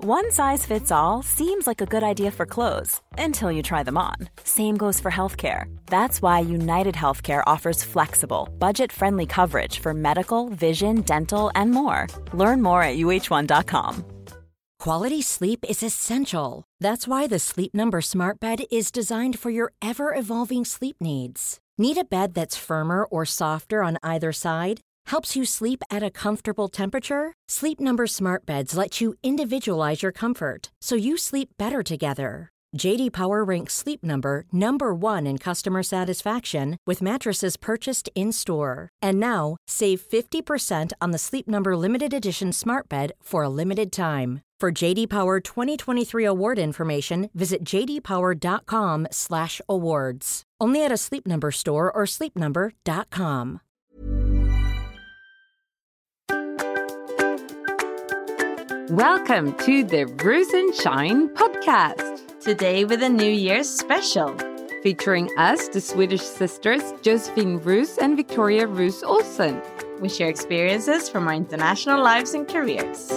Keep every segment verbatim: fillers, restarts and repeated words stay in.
One size fits all seems like a good idea for clothes until you try them on. Same goes for healthcare. That's why United Healthcare offers flexible, budget-friendly coverage for medical, vision, dental, and more. Learn more at U H one dot com. Quality sleep is essential. That's why the Sleep Number Smart Bed is designed for your ever-evolving sleep needs. Need a bed that's firmer or softer on either side? Helps you sleep at a comfortable temperature? Sleep Number Smart Beds let you individualize your comfort so you sleep better together. J D Power ranks Sleep Number number one in customer satisfaction with mattresses purchased in-store. And now, save fifty percent on the Sleep Number Limited Edition Smart Bed for a limited time. For J D Power twenty twenty-three award information, visit j d power dot com slash awards. Only at a Sleep Number store or sleep number dot com. Welcome to the Ruse and Shine podcast. Today with a New Year's special. Featuring us, the Swedish sisters, Josephine Ruse and Victoria Ruse Olsen. We share experiences from our international lives and careers.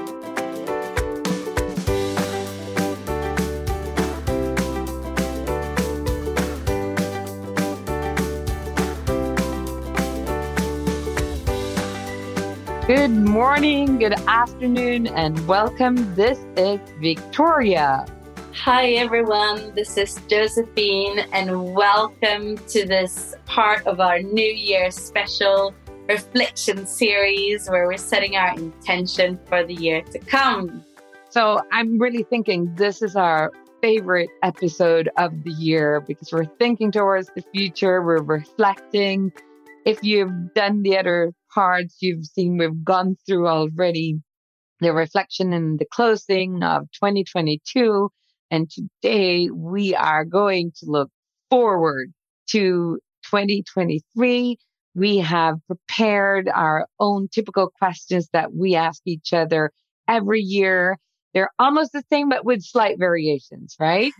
Good morning, good afternoon, and welcome. This is Victoria. Hi everyone, this is Josephine, and welcome to this part of our New Year special reflection series where we're setting our intention for the year to come. So I'm really thinking this is our favorite episode of the year because we're thinking towards the future, we're reflecting. If you've done the other parts, you've seen we've gone through already the reflection and the closing of twenty twenty-two. And today we are going to look forward to twenty twenty-three. We have prepared our own typical questions that we ask each other every year. They're almost the same, but with slight variations, right?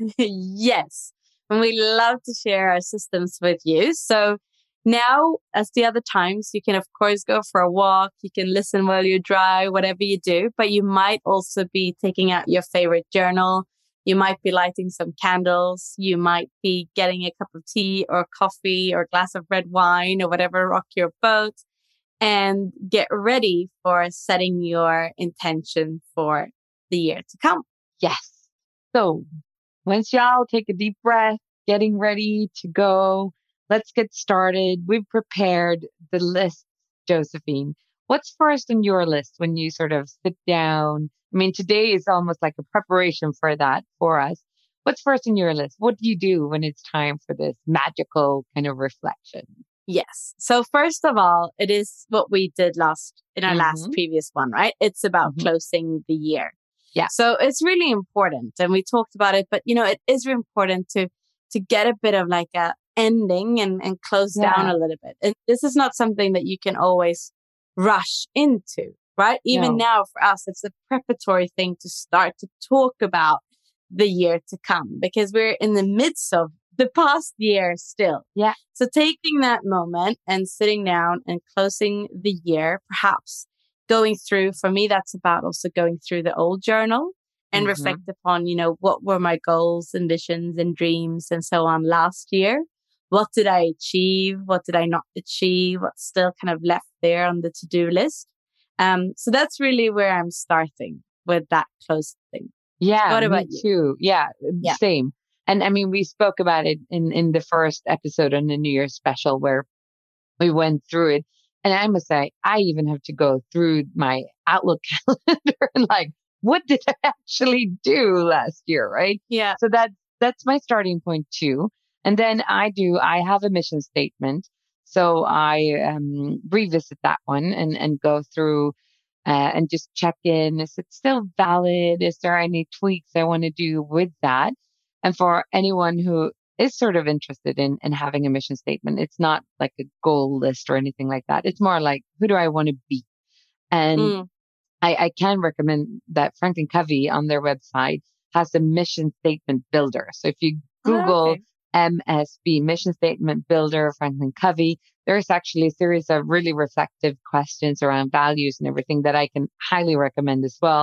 Yes. And we love to share our systems with you. So now, as the other times, you can, of course, go for a walk. You can listen while you drive, whatever you do. But you might also be taking out your favorite journal. You might be lighting some candles. You might be getting a cup of tea or coffee or a glass of red wine or whatever, rock your boat, and get ready for setting your intention for the year to come. Yes. So once y'all take a deep breath, getting ready to go, let's get started. We've prepared the list, Josephine. What's first on your list when you sort of sit down? I mean, today is almost like a preparation for that for us. What's first on your list? What do you do when it's time for this magical kind of reflection? Yes. So first of all, it is what we did last in our mm-hmm. last previous one, right? It's about mm-hmm. closing the year. Yeah. So it's really important. And we talked about it, but you know, it is important to, to get a bit of like a ending and, and close yeah. down a little bit. And this is not something that you can always rush into, right? Even no. now for us, it's a preparatory thing to start to talk about the year to come because we're in the midst of the past year still. Yeah. So taking that moment and sitting down and closing the year, perhaps going through, for me, that's about also going through the old journal and mm-hmm. reflect upon, you know, what were my goals and visions and dreams and so on last year? What did I achieve? What did I not achieve? What's still kind of left there on the to-do list? Um, so that's really where I'm starting with that closing. Yeah, what about me you? too. Yeah, yeah, same. And I mean, we spoke about it in, in the first episode on the New Year's special where we went through it. And I must say, I even have to go through my Outlook calendar and like, what did I actually do last year, right? Yeah. So that that's my starting point too. And then I do, I have a mission statement. So I um, revisit that one and, and go through uh, and just check in. Is it still valid? Is there any tweaks I want to do with that? And for anyone who is sort of interested in, in having a mission statement, it's not like a goal list or anything like that. It's more like, who do I want to be? And mm. I, I can recommend that Franklin Covey on their website has a mission statement builder. So if you Google oh, okay. M S B, Mission Statement Builder, Franklin Covey, there's actually a series of really reflective questions around values and everything that I can highly recommend as well.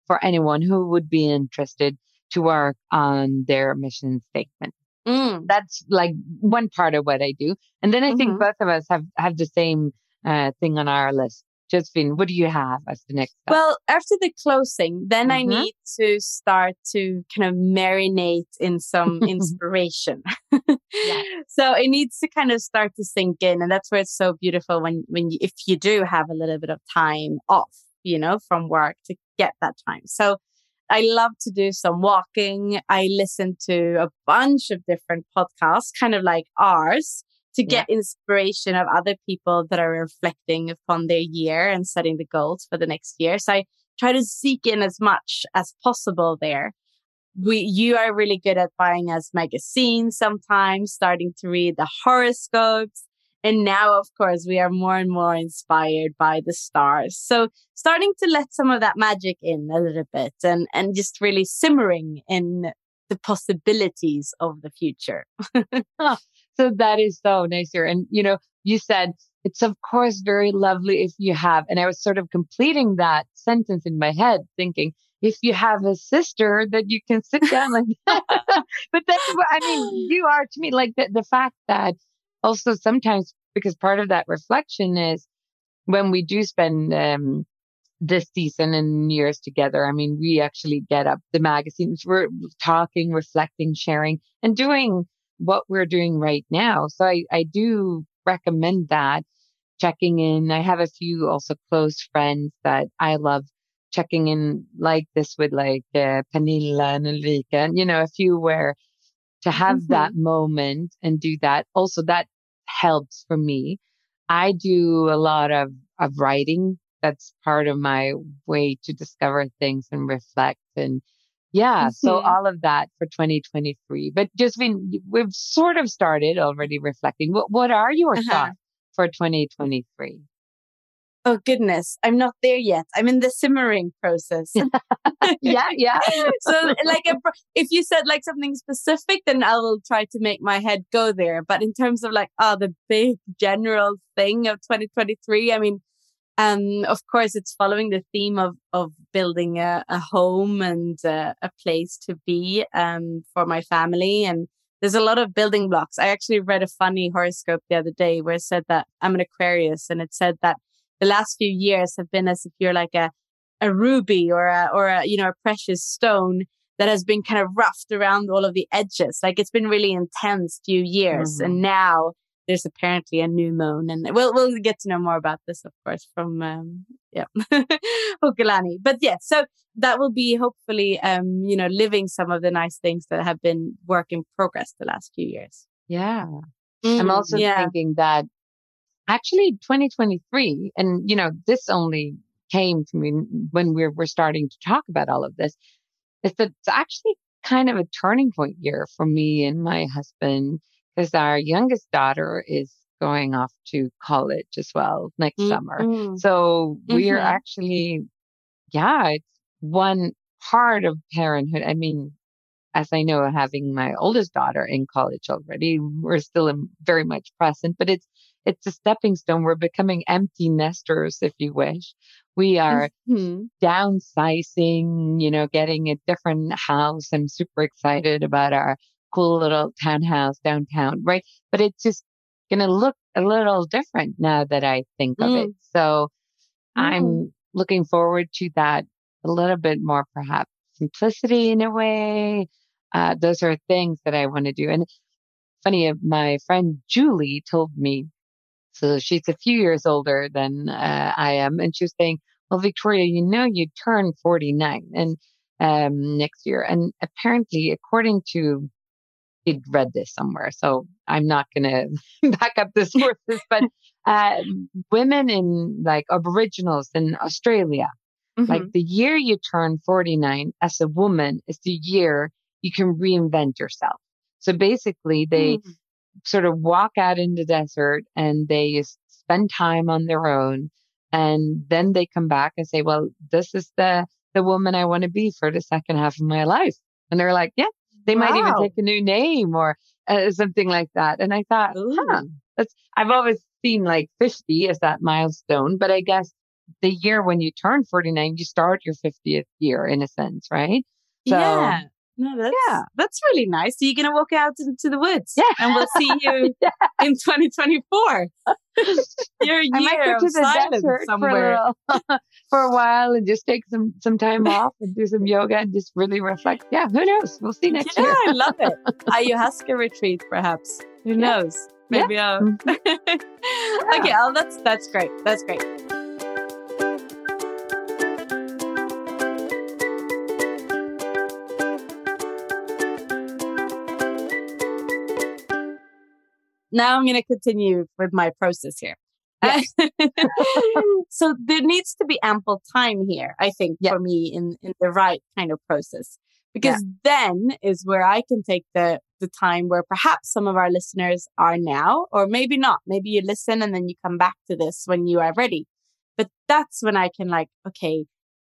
for anyone who would be interested to work on their mission statement. Mm. That's like one part of what I do. And then I Mm-hmm. think both of us have, have the same uh, thing on our list. Josephine, what do you have as the next step? Well, after the closing, then I Mhm. need to start to kind of marinate in some inspiration. Yeah. So it needs to kind of start to sink in. And that's where it's so beautiful when, when you, if you do have a little bit of time off, you know, from work to get that time. So I love to do some walking. I listen to a bunch of different podcasts, kind of like ours, to get Yeah. inspiration of other people that are reflecting upon their year and setting the goals for the next year. So I try to seek in as much as possible there. We, you are really good at buying us magazines sometimes, starting to read the horoscopes. And now, of course, we are more and more inspired by the stars. So starting to let some of that magic in a little bit and, and just really simmering in the possibilities of the future. Huh. So that is so nice here. And, you know, you said it's, of course, very lovely if you have, and I was sort of completing that sentence in my head thinking, if you have a sister that you can sit down like that. But that's what, I mean, you are to me like the, the fact that also sometimes, because part of that reflection is when we do spend um, this season and years together, I mean, we actually get up the magazines, we're talking, reflecting, sharing, and doing what we're doing right now. So I, I do recommend that, checking in. I have a few also close friends that I love checking in like this with, like uh, Pernilla and Ulrika, and, you know, a few where to have Mhm. that moment and do that. Also, that helps for me. I do a lot of, of writing. That's part of my way to discover things and reflect. And yeah, so Mhm. all of that for twenty twenty-three. But Josephine, we've sort of started already reflecting. What what are your Uh-huh. thoughts for twenty twenty-three? Oh, goodness. I'm not there yet. I'm in the simmering process. Yeah, yeah. So like a, pro- if you said like something specific, then I will try to make my head go there. But in terms of like, oh, the big general thing of twenty twenty-three, I mean, um, of course, it's following the theme of, of building a, a home and uh, a place to be um, for my family. And there's a lot of building blocks. I actually read a funny horoscope the other day where it said that I'm an Aquarius, and it said that the last few years have been as if you're like a, a ruby or a, or a, you know, a precious stone that has been kind of roughed around all of the edges. Like it's been really intense few years. Mhm. And now there's apparently a new moon, and we'll, we'll get to know more about this, of course, from, um, yeah, Hokulani. But yeah, so that will be hopefully, um, you know, living some of the nice things that have been work in progress the last few years. Yeah. I'm Mm, also yeah. thinking that actually twenty twenty-three, and you know, this only came to me when we're we're starting to talk about all of this, is that it's actually kind of a turning point year for me and my husband, because our youngest daughter is going off to college as well next Mm, summer. mm, So we're mhm. actually, yeah, it's one part of parenthood. I mean, as I know, having my oldest daughter in college already, we're still in- very much present, but it's it's a stepping stone. We're becoming empty nesters, if you wish. We are Mhm. downsizing, you know, getting a different house. I'm super excited about our cool little townhouse downtown, right? But it's just going to look a little different now that I think of it. Mm, So mm, I'm looking forward to that a little bit more, perhaps simplicity in a way. Uh, those are things that I want to do. And funny, uh, my friend Julie told me, so she's a few years older than uh, I am, and she was saying, "Well, Victoria, you know, you turn forty-nine and um, next year, and apparently, according to she'd read this somewhere, so I'm not going to back up the sources, but uh, women in like Aboriginals in Australia, like mhm. the year you turn forty-nine as a woman is the year you can reinvent yourself. So basically, they Mm. sort of walk out in the desert and they just spend time on their own. And then they come back and say, well, this is the, the woman I want to be for the second half of my life. And they're like, yeah, they might even take Wow. a new name or uh, something like that. And I thought, huh, Ooh. that's, I've always seen like fifty as that milestone, but I guess the year when you turn forty-nine, you start your fiftieth year in a sense, right? So, yeah. No, that's, yeah. that's really nice. So you're going to walk out into the woods, yeah. and we'll see you yeah. in twenty twenty-four. Your year I might go to of the silence desert somewhere. For a, little, for a while and just take some, some time off and do some yoga and just really reflect. Yeah, who knows? We'll see next yeah, year. I love it. Ayahuasca retreat, perhaps. Who yeah. knows? Maybe yeah. I'll... Okay, oh, that's, that's great. That's great. Now I'm going to continue with my process here. Yes. So there needs to be ample time here, I think, yeah. for me in, in the right kind of process. Because yeah. then is where I can take the, the time where perhaps some of our listeners are now, or maybe not. Maybe you listen and then you come back to this when you are ready. But that's when I can like, okay,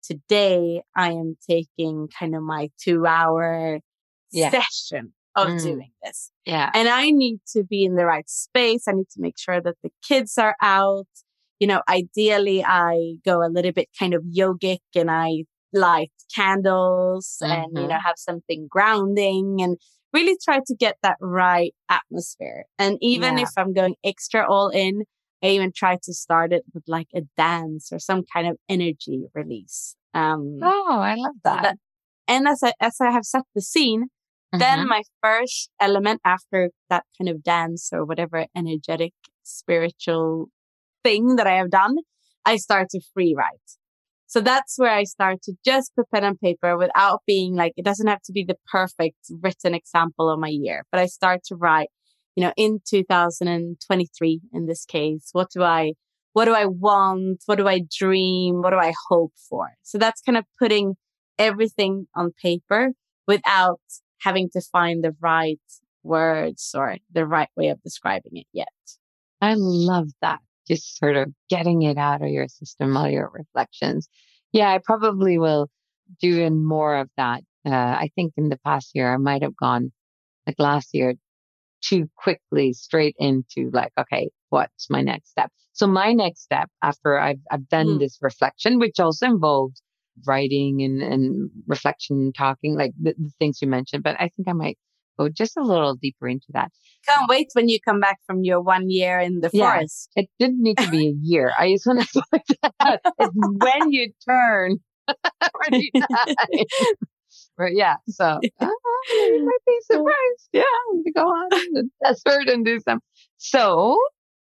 today I am taking kind of my two hour yeah. session of mm. doing this. Yeah. And I need to be in the right space. I need to make sure that the kids are out. You know, ideally I go a little bit kind of yogic and I light candles mm-hmm. and, you know, have something grounding and really try to get that right atmosphere. And even yeah. if I'm going extra all in, I even try to start it with like a dance or some kind of energy release. Um, oh, I love that. So that. And as I, as I have set the scene, then mm-hmm. my first element after that kind of dance or whatever energetic, spiritual thing that I have done, I start to free write. So that's where I start to just put pen and paper without being like, it doesn't have to be the perfect written example of my year, but I start to write, you know, in two thousand twenty-three, in this case, what do I, what do I want? What do I dream? What do I hope for? So that's kind of putting everything on paper without having to find the right words or the right way of describing it yet. I love that. Just sort of getting it out of your system, all your reflections. Yeah, I probably will do in more of that. Uh, I think in the past year, I might have gone like last year too quickly straight into like, okay, what's my next step? So my next step after I've, I've done mm. this reflection, which also involves writing and, and reflection, talking, like the, the things you mentioned, but I think I might go just a little deeper into that. Can't wait when you come back from your one year in the yeah, forest. It didn't need to be a year. I just want to point that out. It's when you turn forty-nine. But yeah, so oh, you might be surprised. Yeah, to go on the desert and do some. So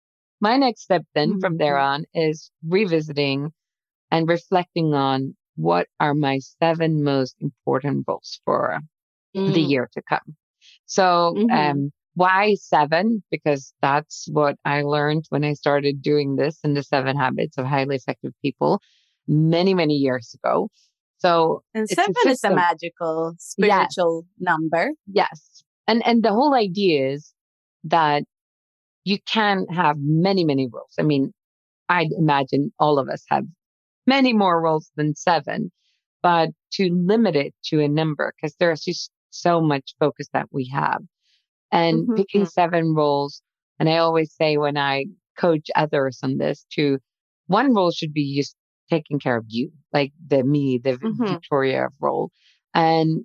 my next step then mm-hmm. from there on is revisiting and reflecting on what are my seven most important goals for mm. the year to come. So, mm-hmm. um, why seven? Because that's what I learned when I started doing this in the Seven Habits of Highly Effective People many, many years ago. So, and seven a is a magical spiritual yes. number. Yes. And, and the whole idea is that you can have many, many rules. I mean, I'd imagine all of us have many more roles than seven, but to limit it to a number, because there's just so much focus that we have. And mm-hmm. picking seven roles, and I always say when I coach others on this, to one role should be just taking care of you, like the me, the mm-hmm. Victoria role. And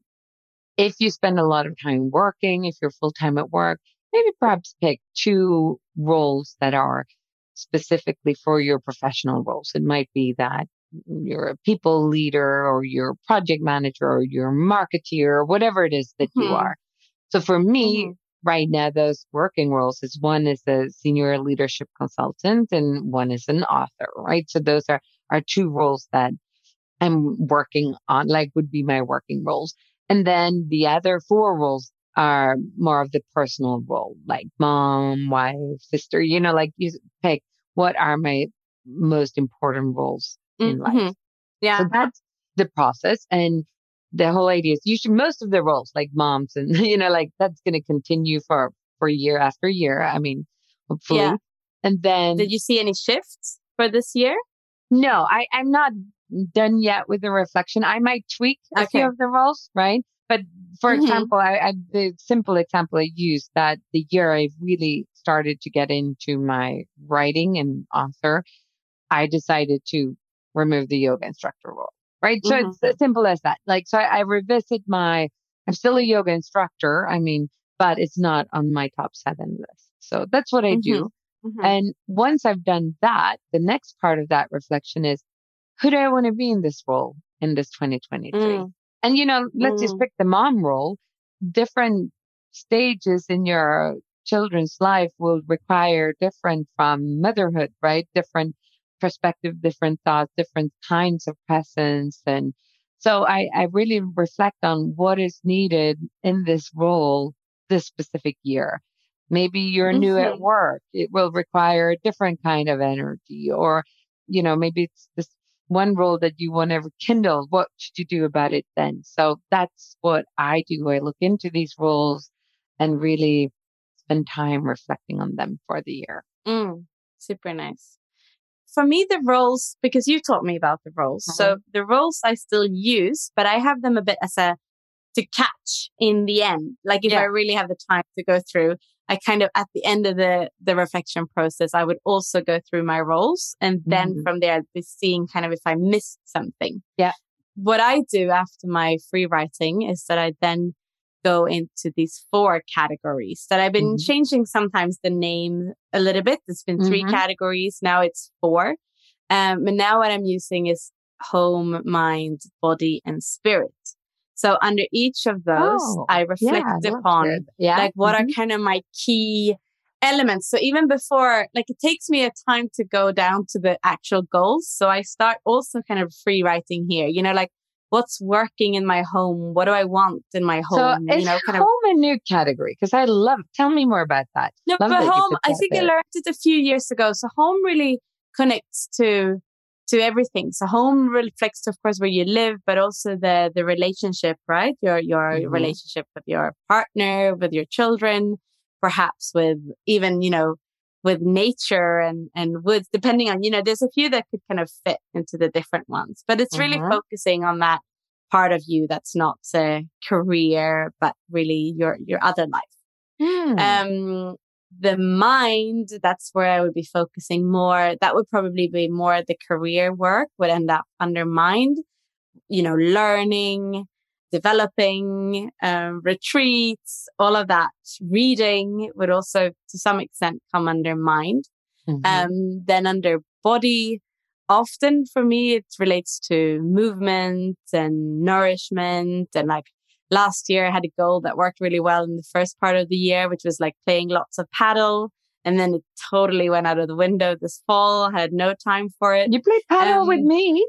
if you spend a lot of time working, if you're full time at work, maybe perhaps pick two roles that are specifically for your professional roles. It might be that you're a people leader or you're a project manager or you're a marketeer or whatever it is that mm-hmm. you are. So for me, mm-hmm. right now, those working roles is one is a senior leadership consultant and one is an author, right? So those are, are two roles that I'm working on, like would be my working roles. And then the other four roles are more of the personal role, like mom, wife, sister, you know, like you pick what are my most important roles in mm-hmm. life. Yeah. So that's the process. And the whole idea is usually most of the roles like moms and, you know, like that's going to continue for, for year after year. I mean, hopefully. Yeah. And then. Did you see any shifts for this year? No, I, I'm not done yet with the reflection. I might tweak a okay. few of the roles, right? But for mm-hmm. example, I, I, the simple example I used that the year I really started to get into my writing and author, I decided to remove the yoga instructor role, right? So Mm-hmm. it's as simple as that. Like, so I, I revisit my, I'm still a yoga instructor. I mean, but it's not on my top seven list. So that's what I do. Mm-hmm. And once I've done that, the next part of that reflection is, who do I want to be in this role in this twenty twenty-three? Mm. And, you know, let's Mm. just pick the mom role. Different stages in your children's life will require different from motherhood, right? Different perspective, different thoughts, different kinds of presence. And so I, I really reflect on what is needed in this role this specific year. Maybe you're new at Mm-hmm. work. It will require a different kind of energy, or, you know, maybe it's this one role that you want to rekindle. What should you do about it then? So that's what I do. I look into these roles and really spend time reflecting on them for the year. Mm. Super nice. For me, the roles, because you taught me about the roles. Mhm. So the roles I still use, but I have them a bit as a, to catch in the end. Like if Yeah. I really have the time to go through, I kind of, at the end of the, the reflection process, I would also go through my roles. And then Mhm. from there, I'd be seeing kind of if I missed something. Yeah. What I do after my free writing is that I then go into these four categories that I've been Mhm. changing sometimes the name a little bit. It's been three Mhm. categories. Now it's four. Um, and now what I'm using is home, mind, body, and spirit. So under each of those, Oh, I yeah, reflect that's upon good. Yeah. like what Mhm. are kind of my key elements. So even before, like it takes me a time to go down to the actual goals. So I start also kind of free writing here, you know, like what's working in my home? What do I want in my So home? is you know, kind home of. a new category? Because I love, tell me more about that. No, Love but that you home, put I that think I there. learned it a few years ago. So home really connects to to everything. So home reflects, of course, where you live, but also the the relationship, right? Your your Mhm. relationship with your partner, with your children, perhaps with even, you know, with nature and and woods, depending on, you know, there's a few that could kind of fit into the different ones. But it's really Mhm. focusing on that part of you that's not a career, but really your your other life. Hmm. Um, the mind, that's where I would be focusing more. That would probably be more the career work would end up under mind, you know, learning, developing, um, retreats, all of that. Reading would also to some extent come under mind. Mhm. Um, then under body, often for me, it relates to movement and nourishment. And like last year, I had a goal that worked really well in the first part of the year, which was like playing lots of paddle. And then it totally went out of the window this fall. I had no time for it. You played paddle Um, with me.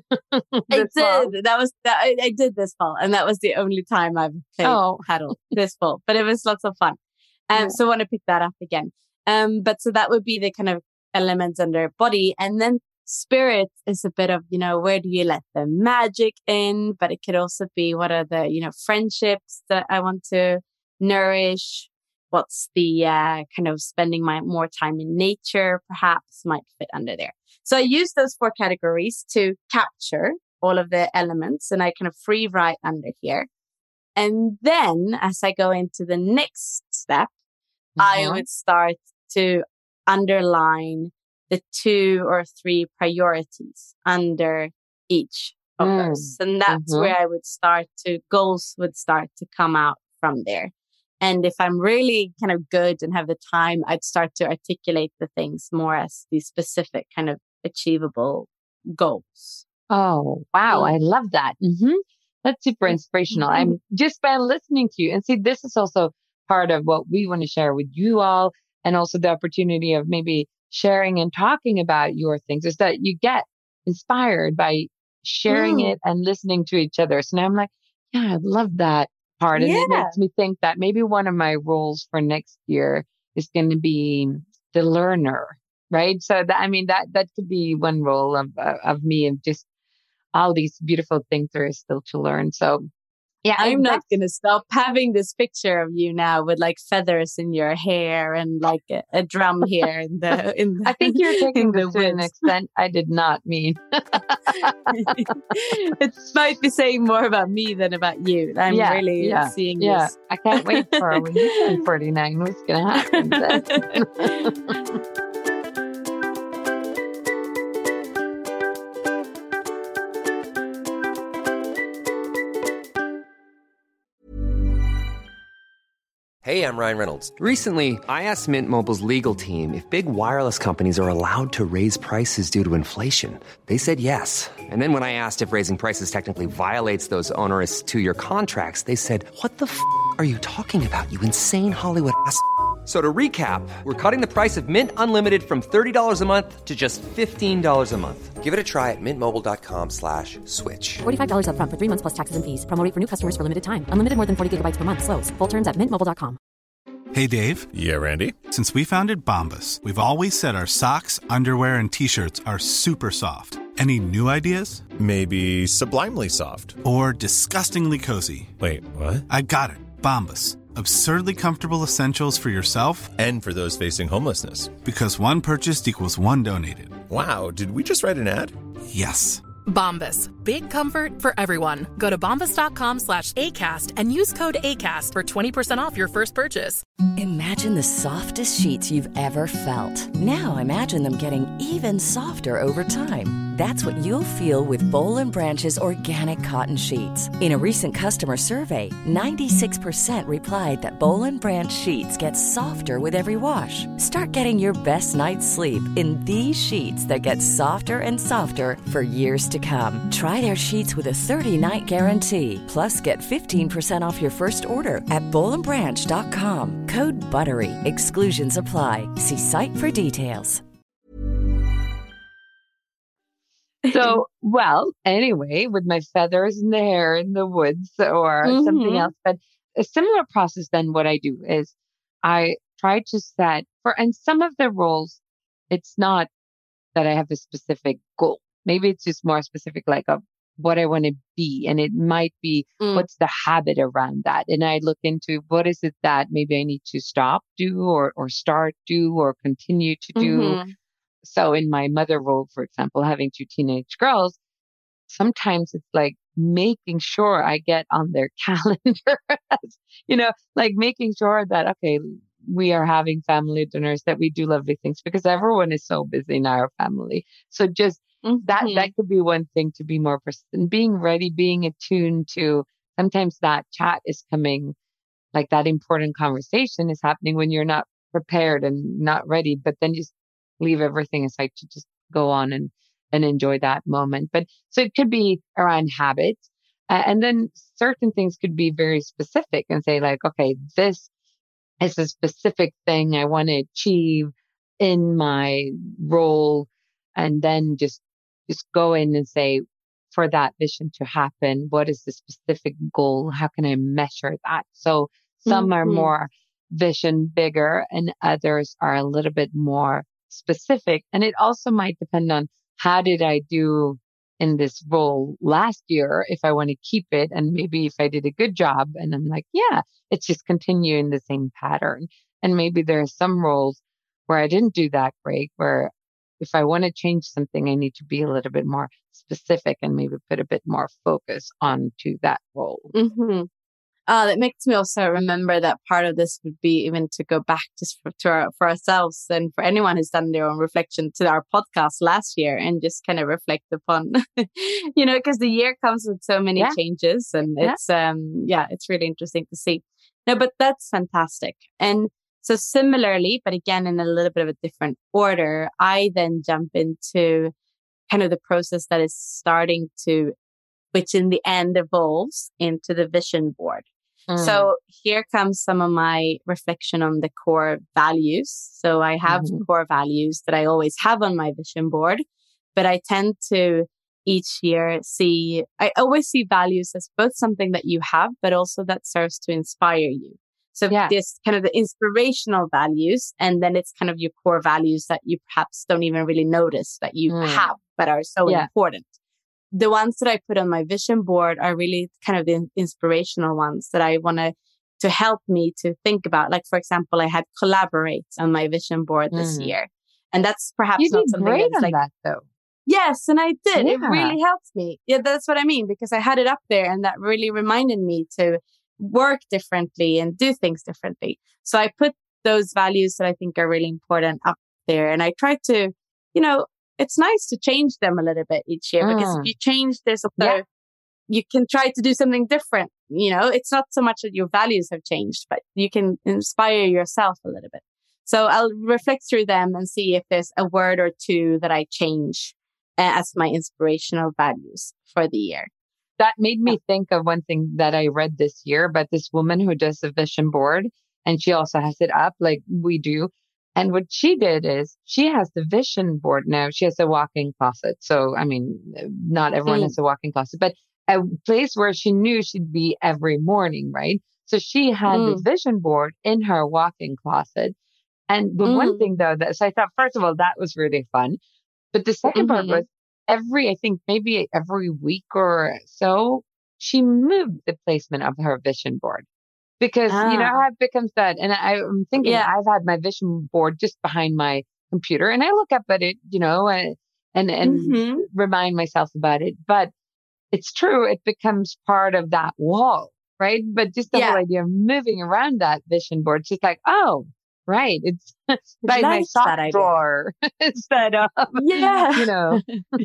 I this fall. did. That was that. I, I did this fall, and that was the only time I've played Oh. paddle this fall. But it was lots of fun. Um, Yeah. so I want to pick that up again. Um, but so that would be the kind of elements under body, and then spirit is a bit of, you know, where do you let the magic in? But it could also be what are the, you know, friendships that I want to nourish. What's the uh, kind of spending my more time in nature? Perhaps might fit under there. So I use those four categories to capture all of the elements, and I kind of free write under here. And then as I go into the next step, I Mhm. would start to underline the two or three priorities under each of Mm. those. And that's Mhm. where I would start to, goals would start to come out from there. And if I'm really kind of good and have the time, I'd start to articulate the things more as these specific kind of achievable goals. Oh, wow. Mm. I love that. hmm That's super inspirational. Mhm. I'm just by listening to you. And see, this is also part of what we want to share with you all. And also the opportunity of maybe sharing and talking about your things is that you get inspired by sharing Mm. it and listening to each other. So now I'm like, yeah, I love that part. And it Yeah. makes me think that maybe one of my roles for next year is going to be the learner, right? So that, I mean, that, that could be one role of, uh, of me, and just all these beautiful things there is still to learn. So yeah, I- I'm not that's- going to stop having this picture of you now with like feathers in your hair and like a, a drum here in the in the, I think you're taking in the this to an woods. extent I did not mean. It might be saying more about me than about you. I'm Yeah, really yeah, seeing Yeah, this. I can't wait for when you turn forty-nine. What's going to happen then? Hey, I'm Ryan Reynolds. Recently, I asked Mint Mobile's legal team if big wireless companies are allowed to raise prices due to inflation. They said yes. And then when I asked if raising prices technically violates those onerous two-year contracts, they said, what the f*** are you talking about, you insane Hollywood ass f- So to recap, we're cutting the price of Mint Unlimited from thirty dollars a month to just fifteen dollars a month. Give it a try at mintmobile.com slash switch. forty-five dollars up front for three months plus taxes and fees. Promo rate for new customers for limited time. Unlimited more than forty gigabytes per month. Slows full terms at mint mobile dot com. Hey, Dave. Yeah, Randy. Since we founded Bombas, we've always said our socks, underwear, and T-shirts are super soft. Any new ideas? Maybe sublimely soft. Or disgustingly cozy. Wait, what? I got it. Bombas. Absurdly comfortable essentials for yourself and for those facing homelessness. Because one purchased equals one donated. Wow, did we just write an ad? Yes. Bombas. Big comfort for everyone. Go to bombas.com slash ACAST and use code ACAST for twenty percent off your first purchase. Imagine the softest sheets you've ever felt. Now imagine them getting even softer over time. That's what you'll feel with Boll and Branch's organic cotton sheets. In a recent customer survey, ninety-six percent replied that Boll and Branch sheets get softer with every wash. Start getting your best night's sleep in these sheets that get softer and softer for years to come. Try their sheets with a thirty-night guarantee. Plus, get fifteen percent off your first order at boll and branch dot com. Code BUTTERY. Exclusions apply. See site for details. So, well, anyway, with my feathers in the hair in the woods or Mm-hmm. something else, but a similar process then what I do is I try to set for, and some of the roles, it's not that I have a specific goal. Maybe it's just more specific, like of what I want to be. And it might be Mm. what's the habit around that. And I look into what is it that maybe I need to stop, do, or, or start, do, or continue to do. Mhm. So in my mother role, for example, having two teenage girls, sometimes it's like making sure I get on their calendar, you know, like making sure that, okay, we are having family dinners, that we do lovely things because everyone is so busy in our family. So just that, Mhm. that could be one thing to be more persistent, being ready, being attuned to sometimes that chat is coming, like that important conversation is happening when you're not prepared and not ready, but then just leave everything aside to just go on and, and enjoy that moment. But so it could be around habits. Uh, and then certain things could be very specific and say like, okay, this is a specific thing I want to achieve in my role. And then just, just go in and say, for that vision to happen, what is the specific goal? How can I measure that? So some are Mhm. more vision bigger and others are a little bit more specific. And it also might depend on how did I do in this role last year if I want to keep it, and maybe if I did a good job and I'm like, yeah, it's just continuing the same pattern. And maybe there are some roles where I didn't do that great, where if I want to change something, I need to be a little bit more specific and maybe put a bit more focus onto that role. Mm-hmm. Uh, that makes me also remember that part of this would be even to go back just for, to our, for ourselves and for anyone who's done their own reflection to our podcast last year and just kind of reflect upon, you know, because the year comes with so many Yeah. changes and Yeah. it's, um, yeah, it's really interesting to see. No, but that's fantastic. And so similarly, but again, in a little bit of a different order, I then jump into kind of the process that is starting to, which in the end evolves into the vision board. Mm. So here comes some of my reflection on the core values. So I have Mhm. core values that I always have on my vision board, but I tend to each year see, I always see values as both something that you have, but also that serves to inspire you. So Yeah. this kind of the inspirational values, and then it's kind of your core values that you perhaps don't even really notice that you Mm. have, but are so Yeah. important. The ones that I put on my vision board are really kind of the inspirational ones that I want to to help me to think about. Like, for example, I had collaborate on my vision board this Mm. year. And that's perhaps You not did something great that's on like, that though. yes, and I did. It Yeah. really helped me. Yeah, that's what I mean, because I had it up there and that really reminded me to work differently and do things differently. So I put those values that I think are really important up there. And I try to, you know, it's nice to change them a little bit each year because Mm. if you change, there's a, Yeah. you can try to do something different you know, it's not so much that your values have changed, but you can inspire yourself a little bit. So I'll reflect through them and see if there's a word or two that I change uh, as my inspirational values for the year. That made me think of one thing that I read this year about this woman who does a vision board, and she also has it up like we do. And what she did is she has the vision board now. She has a walk-in closet. So, I mean, not everyone mm. has a walk-in closet, but a place where she knew she'd be every morning, right? So she had mm. the vision board in her walk-in closet. And the mm. one thing though, that, so I thought, first of all, that was really fun. But the second mm-hmm. part was every, I think maybe every week or so, she moved the placement of her vision board. Because, ah. you know, how it becomes that. And I, I'm thinking yeah. I've had my vision board just behind my computer and I look up at it, you know, and, and, and mm-hmm. remind myself about it. But it's true. It becomes part of that wall, right? But just the yeah. whole idea of moving around that vision board, it's just like, oh, right. It's by my sock drawer instead of, yeah. you know.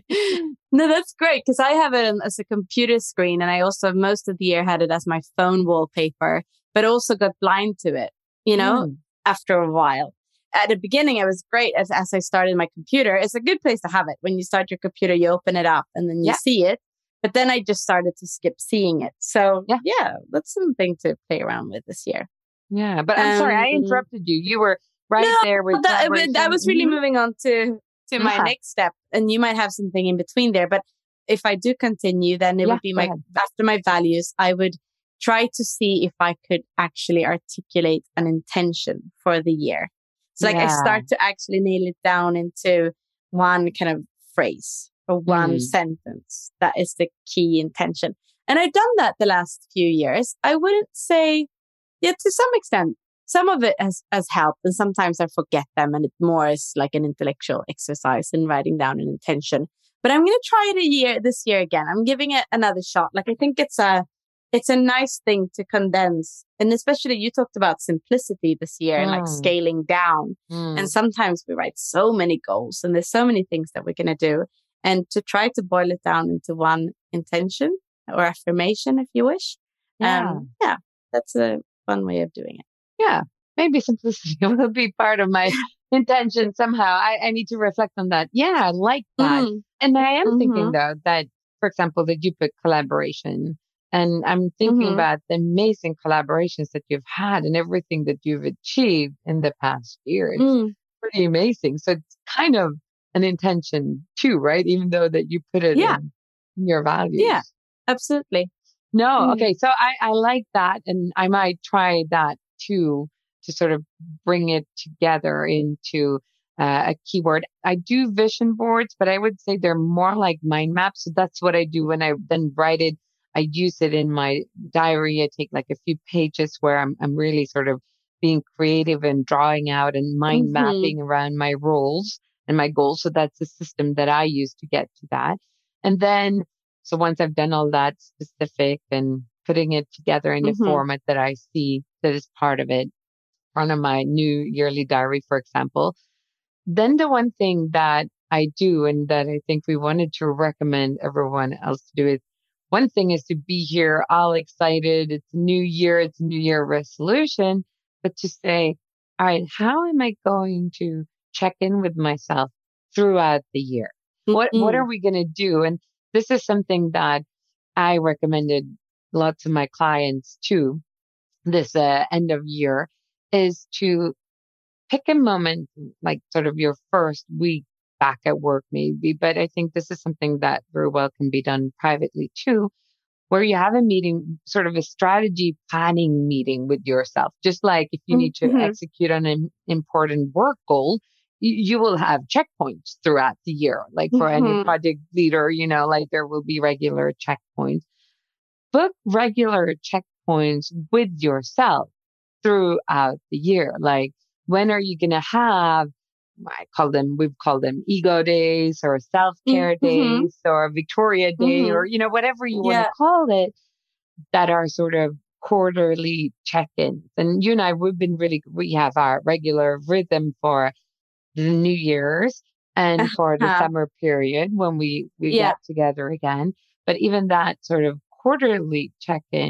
No, that's great because I have it as a computer screen and I also most of the year had it as my phone wallpaper, but also got blind to it, you know, mm. after a while. At the beginning, it was great as, as I started my computer. It's a good place to have it. When you start your computer, you open it up and then you yeah. see it. But then I just started to skip seeing it. So yeah, yeah that's something to play around with this year. Yeah, but I'm um, sorry, I interrupted you. You were right no, there with that. I was really mm-hmm. moving on to, to my yeah. next step. And you might have something in between there. But if I do continue, then it yeah, would be my, ahead. after my values, I would try to see if I could actually articulate an intention for the year. So like yeah. I start to actually nail it down into one kind of phrase or one mm. sentence. That is the key intention. And I've done that the last few years. I wouldn't say, yeah, to some extent, some of it has, has helped. And sometimes I forget them and it more is like an intellectual exercise in writing down an intention. But I'm going to try it a year this year again. I'm giving it another shot. Like I think it's a, it's a nice thing to condense. And especially you talked about simplicity this year mm. and like scaling down. Mm. And sometimes we write so many goals and there's so many things that we're going to do. And to try to boil it down into one intention or affirmation, if you wish. Yeah. Um, yeah, that's a fun way of doing it. Yeah. Maybe simplicity will be part of my intention somehow. I, I need to reflect on that. Yeah, I like that. Mm. And I am mm-hmm. thinking though that, for example, that you put collaboration. And I'm thinking mm-hmm. about the amazing collaborations that you've had and everything that you've achieved in the past year. It's mm. pretty amazing. So it's kind of an intention too, right? Even though that you put it yeah. in, in your values. Yeah, absolutely. No, mm. okay. So I, I like that. And I might try that too, to sort of bring it together into uh, a keyword. I do vision boards, but I would say they're more like mind maps. So that's what I do when I then write it. I use it in my diary. I take like a few pages where I'm, I'm really sort of being creative and drawing out and mind mm-hmm. mapping around my roles and my goals. So that's the system that I use to get to that. And then, so once I've done all that specific and putting it together in mm-hmm. a format that I see that is part of it, front of my new yearly diary, for example, then the one thing that I do and that I think we wanted to recommend everyone else to do is one thing is to be here all excited. It's a new year. It's a new year resolution, but to say, all right, how am I going to check in with myself throughout the year? Mm-hmm. What, what are we going to do? And this is something that I recommended lots of my clients too, this uh, end of year, is to pick a moment, like sort of your first week back at work maybe, but I think this is something that very well can be done privately too, where you have a meeting, sort of a strategy planning meeting with yourself. Just like if you need to mm-hmm. execute on an important work goal, you, you will have checkpoints throughout the year. Like for mm-hmm. any project leader, you know, like there will be regular checkpoints. Book regular checkpoints with yourself throughout the year. Like when are you going to have, I call them, we've called them ego days or self-care mm-hmm. days or Victoria Day mm-hmm. or, you know, whatever you yeah. want to call it, that are sort of quarterly check-ins. And you and I, we've been really, we have our regular rhythm for the New Year's and for the uh-huh. summer period when we, we yeah. get together again. But even that sort of quarterly check-in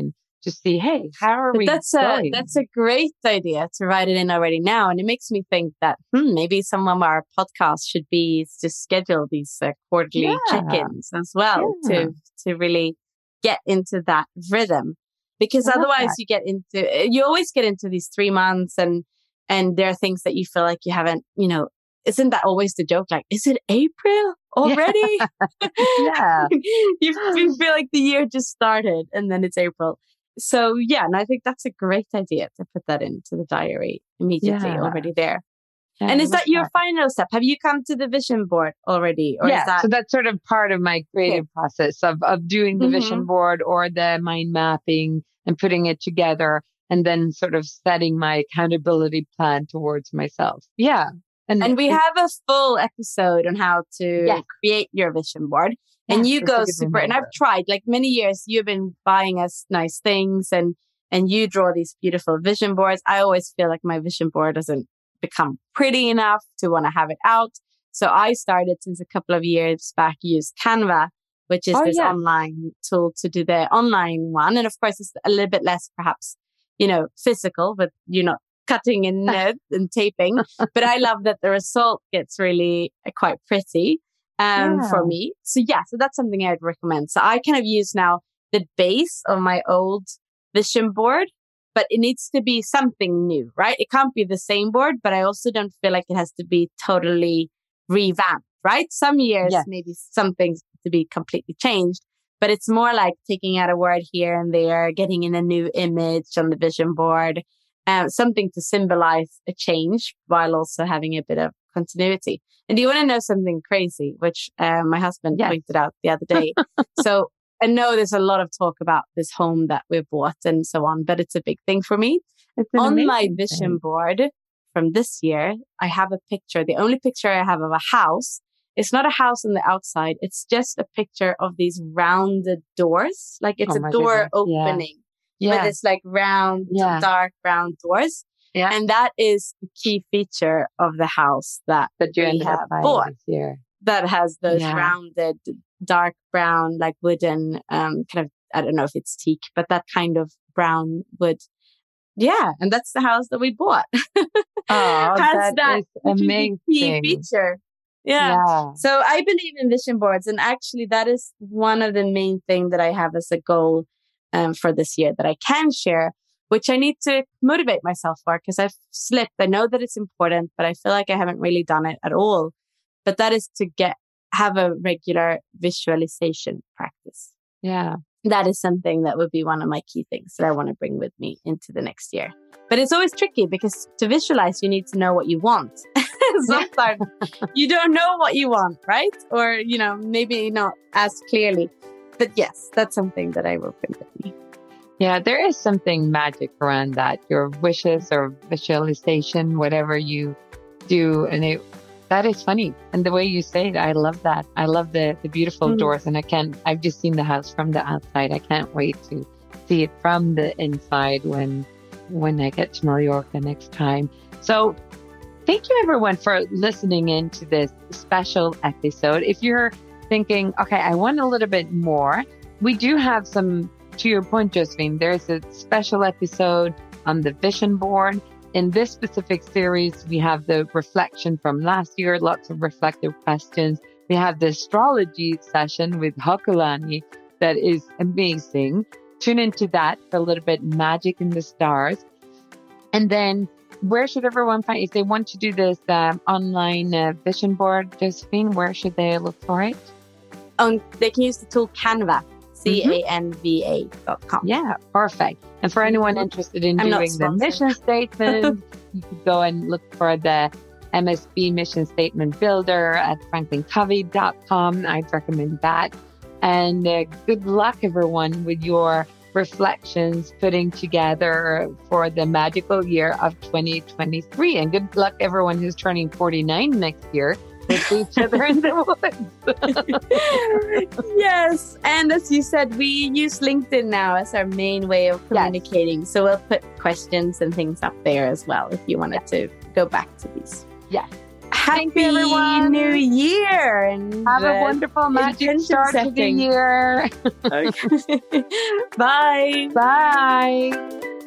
to see, hey, how are but we that's going? a that's a great idea to write it in already now, and it makes me think that hmm, maybe some of our podcasts should be to schedule these uh, quarterly Yeah. check-ins as well Yeah. to to really get into that rhythm, because I love otherwise that. you get into you always get into these three months and and there are things that you feel like you haven't, you know, isn't that always the joke? Like, is it April already? Yeah. you, you feel like the year just started and then it's April. So yeah, and I think that's a great idea to put that into the diary immediately Yeah. already there. Yeah, and I is love that your final step? Have you come to the vision board already? Or yeah, is that so that's sort of part of my creative process of, of doing the Mhm. vision board or the mind mapping and putting it together and then sort of setting my accountability plan towards myself. Yeah. and we have a full episode on how to Yes. create your vision board. And Yes, you that's a go good super, and reminder. I've tried like many years, you've been buying us nice things and, and you draw these beautiful vision boards. I always feel like my vision board doesn't become pretty enough to want to have it out. So I started since a couple of years back, use Canva, which is Oh, this yes. online tool to do the online one. And of course, it's a little bit less perhaps, you know, physical, but you're not cutting and uh, and taping. But I love that the result gets really uh, quite pretty um, Yeah. for me. So yeah, so that's something I'd recommend. So I kind of use now the base of my old vision board, but it needs to be something new, right? It can't be the same board, but I also don't feel like it has to be totally revamped, right? Some years, Yes. maybe some things to be completely changed, but it's more like taking out a word here and there, getting in a new image on the vision board, um, something to symbolize a change while also having a bit of continuity. And do you want to know something crazy, which uh, my husband Yes. pointed out the other day? So I know there's a lot of talk about this home that we bought and so on, but it's a big thing for me. It's an On my amazing vision thing. board from this year, I have a picture. The only picture I have of a house, it's not a house on the outside. It's just a picture of these rounded doors. Like it's Oh a my door goodness. Yeah. opening Yeah. with this like round, Yeah. dark brown doors. Yeah. And that is the key feature of the house that That you we ended have up buying bought. this year. That has those Yeah. rounded, dark brown, like wooden, um, kind of, I don't know if it's teak, but that kind of brown wood. Yeah. And that's the house that we bought. Oh, Has that is which is a amazing. key feature. Yeah. Yeah. So I believe in vision boards. And actually, that is one of the main things that I have as a goal um, for this year that I can share, which I need to motivate myself for because I've slipped. I know that it's important, but I feel like I haven't really done it at all. But that is to get have a regular visualization practice. Yeah. That is something that would be one of my key things that I want to bring with me into the next year. But it's always tricky because to visualize, you need to know what you want. Sometimes you don't know what you want, right? Or, you know, maybe not as clearly. But yes, that's something that I will bring with me. Yeah, there is something magic around that. Your wishes or visualization, whatever you do. And it, that is funny. And the way you say it, I love that. I love the, the beautiful Mm. doors. And I can't, I've just seen the house from the outside. I can't wait to see it from the inside when, when I get to Mallorca next time. So thank you everyone for listening in to this special episode. If you're thinking, okay, I want a little bit more, we do have some, to your point, Josephine, there's a special episode on the vision board. In this specific series, we have the reflection from last year, lots of reflective questions. We have the astrology session with Hokulani that is amazing. Tune into that for a little bit magic in the stars. And then where should everyone find, if they want to do this um, online uh, vision board, Josephine, where should they look for it? Um, they can use the tool Canva, C A N V A dot com. Yeah, perfect. And for anyone interested in I'm not doing the sponsored. mission statement, you could go and look for the M S B Mission Statement Builder at franklin covey dot com. I'd recommend that. And uh, good luck, everyone, with your reflections putting together for the magical year of twenty twenty-three. And good luck, everyone who's turning forty-nine next year. We'll see each other in the woods. Yes. And as you said, we use LinkedIn now as our main way of communicating. Yes. So we'll put questions and things up there as well if you wanted to go back to these. Yeah. Happy everyone. New Year. And have a uh, wonderful magic intention start to the setting. year. Okay. Bye. Bye.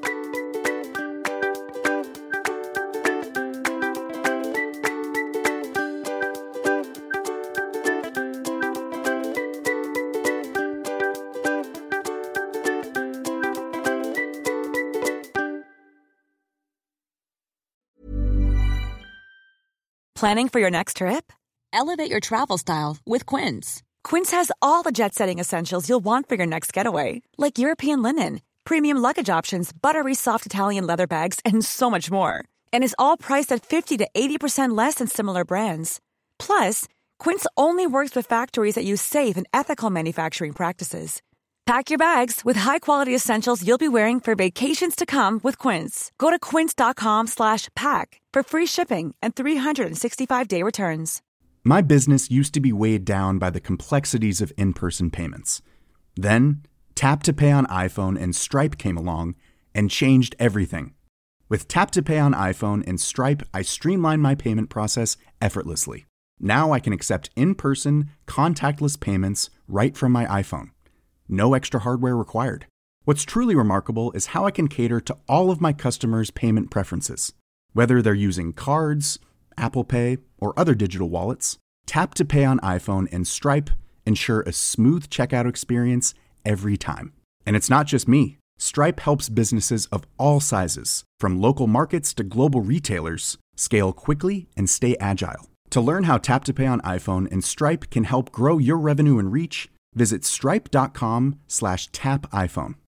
Planning for your next trip? Elevate your travel style with Quince. Quince has all the jet-setting essentials you'll want for your next getaway, like European linen, premium luggage options, buttery soft Italian leather bags, and so much more. And is all priced at fifty to eighty percent less than similar brands. Plus, Quince only works with factories that use safe and ethical manufacturing practices. Pack your bags with high-quality essentials you'll be wearing for vacations to come with Quince. Go to quince.com slash pack for free shipping and three sixty-five day returns. My business used to be weighed down by the complexities of in-person payments. Then, Tap to Pay on iPhone and Stripe came along and changed everything. With Tap to Pay on iPhone and Stripe, I streamlined my payment process effortlessly. Now I can accept in-person, contactless payments right from my iPhone. No extra hardware required. What's truly remarkable is how I can cater to all of my customers' payment preferences. Whether they're using cards, Apple Pay, or other digital wallets, Tap to Pay on iPhone and Stripe ensure a smooth checkout experience every time. And it's not just me. Stripe helps businesses of all sizes, from local markets to global retailers, scale quickly and stay agile. To learn how Tap to Pay on iPhone and Stripe can help grow your revenue and reach, visit stripe.com slash tap iPhone.